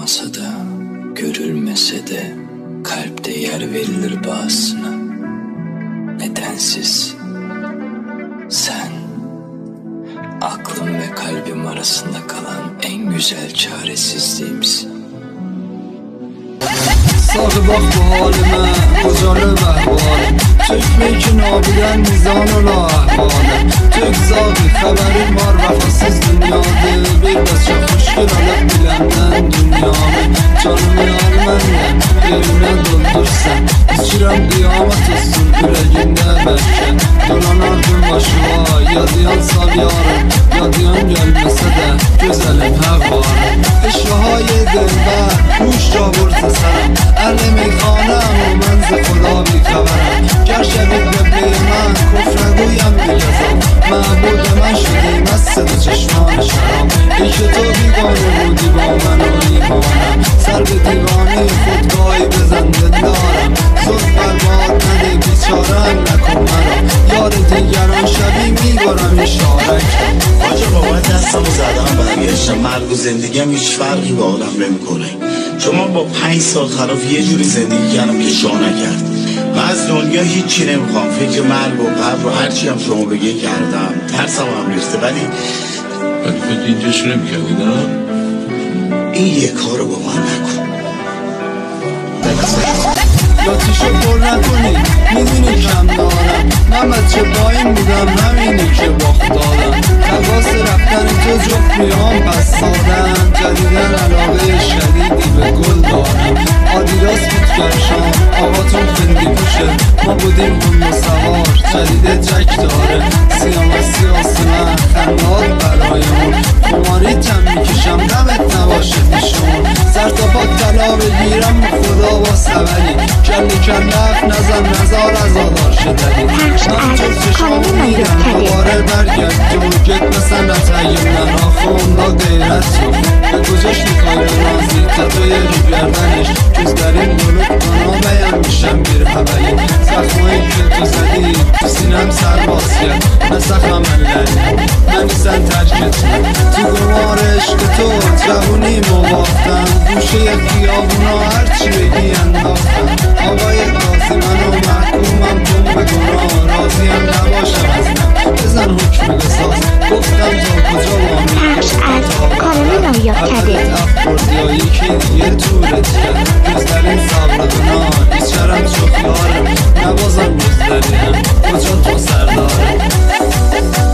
olmasa da, görülmese de kalpte yer verilir bazısına. Nedensiz. Sen, aklım ve kalbim arasında kalan en güzel çaresizliğimsin. Sağı bak bu halime, kocalı vehvalim. Çekme ki nabiden mizan ola ahvalim. Tök zağı haberim var vefasız dünyadı. Bir de çok hoşgul alıp bilenden dünyamı. Canımı al menden, yerine doldursan. İçirem kıyamet olsun yüreğinde belki. Dolanardım başıma, yadiyan sal yarım. Yadiyan gelmese de güzelim hevvarım. Eşrahay dilber, hoş ra burta serem. اهل میخانم و من ز خدا بیخبرم گر شبید قبله من کفر نگویم بی‌لذت معبود من شدی مست دو چشمان شراب ای که تو بیگانه بودی با من و ایمانم سر به دیوانه خودگاهی بزن دلدارم زود برباد نده بیچاره‌ام نکن مرا یار دیگران شبی میبرم اشاره کن. آجا بابا دستمو زدم برگشتم مرگ و زندگیم هیچ فرقی با آدم نمیکنه. چون من با 5 سال خلاف یه جوری زندگی کردم که شاه نکرد و از دنیا هیچی نمیخوام. فکر مرگ و قبر و هرچی هم شما بگه کردم. ترسم هم ریخته ولی اینجاش نمیکردی نه؟ این یه کارو با من نکن. لاتیشو پر نکنی میدونی کم دارم من بچه با این بودم همینی که باخت دادم تقاس رفتن تو جفریام پس دادم جدیدن علاقه شدیدی به گل دارم آدیداس بود کفشام آقاتون فندی پوشه ما بودیم هم سوار جدیده جک داره سیام از سیاس من خنداد برایمون خماری کم میکشم دمت نباشه پیشون سر تا پاک طلا بگیرم خدا با سوری کلی کلف نزن نزار از آدار شدنی من جز چشامو میرم دوباره برگرد تو گت مثل نتاییم نناخون دا غیرت تو به کجاش میخوای برازی تطوی رو گردنش جز در این گلوب کنامه میشم بیر هوایی زخمایی که تو زدی تو سینم سر باز کرد مثل خملنی من نیستن ترکتون تو گمار عشق تو جوونی مباختم گوشه خیابونا هرچی بگی انداختم آقای قاضی منو محکومم کن به گناه راضیم نباشم از من بزن حکم بساز گفتم تا کجا وامی عبدت افرد یا یکی دیگه تورت کرد جز در این صبر گناه هیچ شرم شخیارم نبازم جز دریم کجا تو سردارم